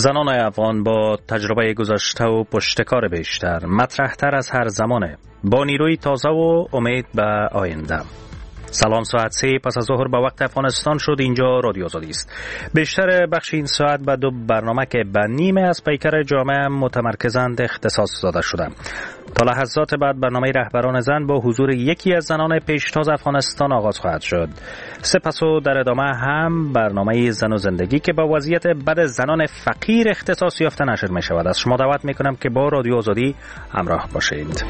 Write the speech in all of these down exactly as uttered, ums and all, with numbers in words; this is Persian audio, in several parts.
زنان افغان با تجربه گذشته و پشتکار بیشتر مطرح‌تر از هر زمانه، با نیروی تازه و امید به آینده. سلام، ساعت سه پس از ظهر به وقت افغانستان شد. اینجا رادیو آزادی است. بیشتر بخش این ساعت به دو برنامه که به نیمه از پیکر جامعه متمرکزند اختصاص داده شده. تا لحظات بعد برنامه رهبران زن با حضور یکی از زنان پیشتاز افغانستان آغاز خواهد شد. سپس و در ادامه هم برنامه زن و زندگی که با وضعیت بد زنان فقیر اختصاص یافته نشر می شود. از شما دعوت می کنم که با رادیو آزادی همراه باشید.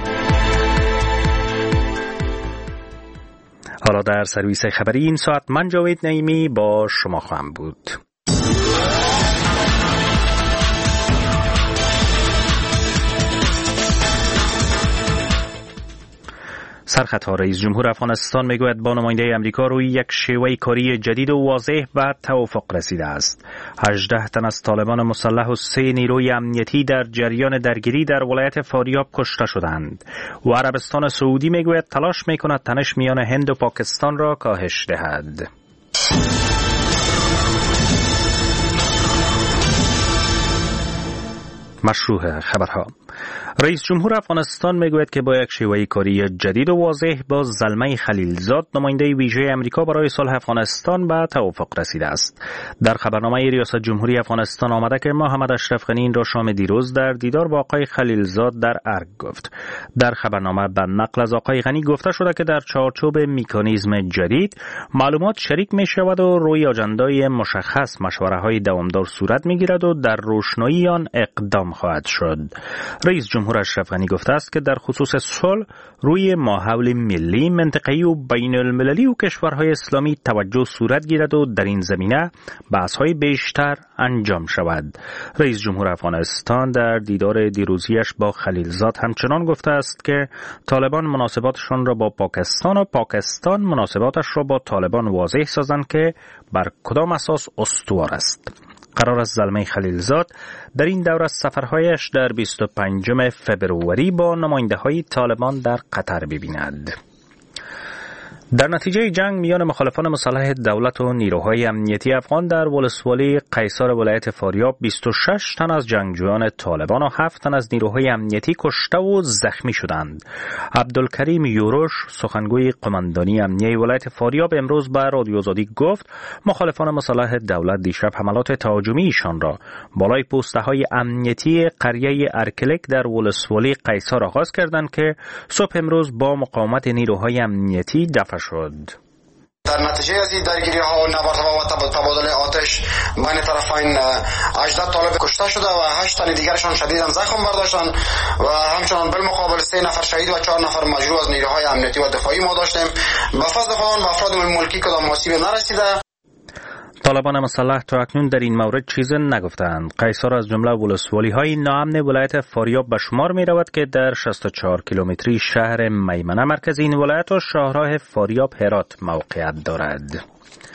حالا در سرویس خبری این ساعت من جاوید نعیمی با شما خواهم بود. سرخطها رئیس جمهور افغانستان میگوید با نماینده امریکا روی یک شیوه کاری جدید و واضح و توافق رسیده است. هجده تن از طالبان مسلح و سه نیروی امنیتی در جریان درگیری در ولایت فاریاب کشته شدند و عربستان سعودی میگوید تلاش میکند تنش میان هند و پاکستان را کاهش دهد. مشروع خبرها. رئیس جمهور افغانستان میگوید که با یک شیوه کاری جدید و واضح با زلمه خلیلزاد نماینده ویژه امریکا برای صلح افغانستان به توافق رسیده است. در خبرنامه ریاست جمهوری افغانستان آمده که محمد اشرف غنی این را شام دیروز در دیدار با آقای خلیلزاد در ارگ گفت. در خبرنامه به نقل از آقای غنی گفته شده که در چارچوب مکانیزم جدید معلومات شریک می شود و روی آجندای مشخص مشوره های دوامدار صورت می گیرد و در روشنایی آن اقدام خواهد شد. رئیس جمهور اشرف غنی گفته است که در خصوص صلح روی ماحول ملی، منطقه‌ای و بین المللی و کشورهای اسلامی توجه صورت گیرد و در این زمینه بحث‌های بیشتر انجام شود. رئیس جمهور افغانستان در دیدار دیروزیش با خلیلزاد همچنان گفته است که طالبان مناسباتشان را با پاکستان و پاکستان مناسباتش را با طالبان واضح سازند که بر کدام اساس استوار است. قرار است زلمه خلیلزاد در این دور از سفرهایش در بیست و پنجم فبروری با نماینده‌های طالبان در قطر ببیند. در نتیجه جنگ میان مخالفان مسلح دولت و نیروهای امنیتی افغان در ولسوالی قیصر ولایت فاریاب بیست و شش تن از جنگجویان طالبان و هفت تن از نیروهای امنیتی کشته و زخمی شدند. عبدالکریم یوروش، سخنگوی قماندانی امنیه ولایت فاریاب، امروز به رادیو آزادی گفت مخالفان مسلح دولت دیشب حملات تهاجمی ایشان را بالای پوسته‌های امنیتی قریه ارکلک در ولسوالی قیصر آغاز کردند که صبح امروز با مقاومت نیروهای امنیتی دفع شد. در نتیجه از این درگیری ها و نبردها و تبادل آتش بین طرفین هجده طالب کشته شده و هشت تن دیگرشان شدیداً زخم برداشتند و همچنان بالمقابل سه نفر شهید و چهار نفر مجروح از نیروهای امنیتی و دفاعی ما داشتیم. به فضل خدا به افراد ملکی کدام آسیبی نرسیده. طالبان مسلح تا اکنون در این مورد چیز نگفتند. قیصر از جمله ولسوالی های ناامن ولایت فاریاب به شمار می رود که در شصت و چهار کیلومتری شهر میمنه مرکز این ولایت و شاهراه فاریاب هرات موقعیت دارد.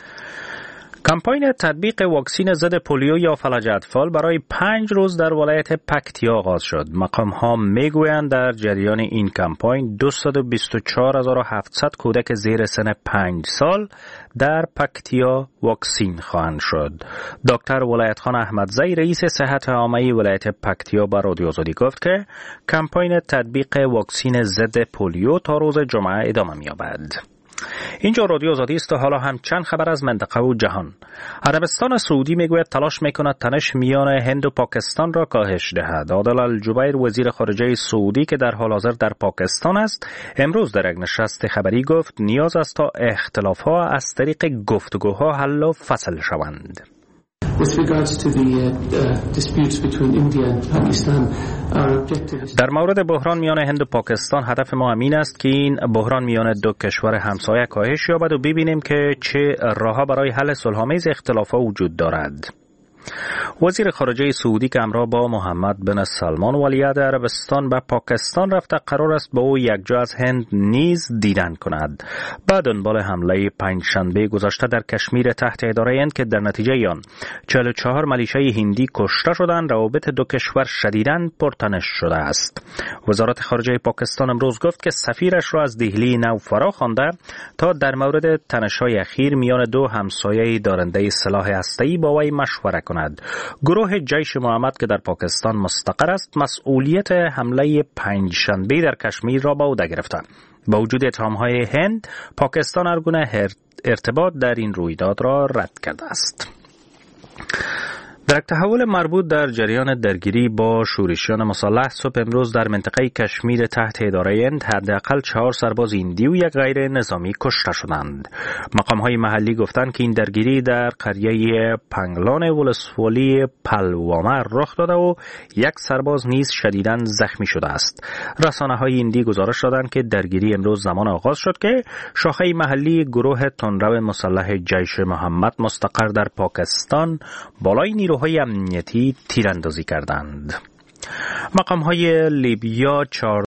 کمپاین تطبیق واکسین ضد پولیو یا فلج اطفال برای پنج روز در ولایت پکتیا آغاز شد. مقام ها میگویند در جریان این کمپاین دویست و بیست و چهار هزار و هفتصد کودک زیر سن پنج سال در پکتیا واکسین خواهند شد. دکتر ولایتخان احمدزی، رئیس صحت عامه ولایت پکتیا، به رادیو آزادی گفت که کمپاین تطبیق واکسین ضد پولیو تا روز جمعه ادامه می‌یابد. اینجا رادیو آزادی است و حالا هم چند خبر از منطقه و جهان. عربستان سعودی میگوید تلاش میکند تنش میان هند و پاکستان را کاهش دهد. عادل الجبیر، وزیر خارجه سعودی که در حال حاضر در پاکستان است، امروز در یک نشست خبری گفت نیاز است تا اختلافها از طریق گفتگوها حل و فصل شوند. در مورد بحران میان هند و پاکستان هدف ما همین است که این بحران میان دو کشور همسایه کاهش یابد و ببینیم که چه راه‌ها برای حل صلح‌آمیز اختلافات وجود دارد. وزیر خارجه سعودی که همراه با محمد بن سلمان ولیعهد عربستان به پاکستان رفته قرار است با او یکجا از هند نیز دیدن کند. بعد دنبال حمله پنجشنبه گذشته در کشمیر تحت اداره هند که در نتیجه آن چهل و چهار ملیشه هندی کشته شدند، روابط دو کشور شدیداً پرتنش شده است. وزارت خارجه پاکستان امروز گفت که سفیرش را از دهلی نو فرا خوانده تا در مورد تنش‌های اخیر میان دو همسایه دارنده سلاح هسته‌ای با وی مشورت کند. گروه جیش محمد که در پاکستان مستقر است مسئولیت حمله پنجشنبه در کشمیر را به عهده گرفته. با وجود اتهام‌های هند، پاکستان هر گونه ارتباط در این رویداد را رد کرده است. در یک تحول مربوط در جریان درگیری با شورشیان مسلح صبح امروز در منطقه کشمیر تحت اداره هند حداقل چهار سرباز هندی و یک غیر نظامی کشته شدند. مقام‌های محلی گفتند که این درگیری در قریه پنگلان ولسوالی پلوامر رخ داده و یک سرباز نیز شدیداً زخمی شده است. رسانه‌های هندی گزارش دادند که درگیری امروز زمان آغاز شد که شاخه محلی گروه تندرو مسلح جیش محمد مستقر در پاکستان بالای نیروهای امنیتی تیراندازی کردند. مقام‌های لیبیا چهار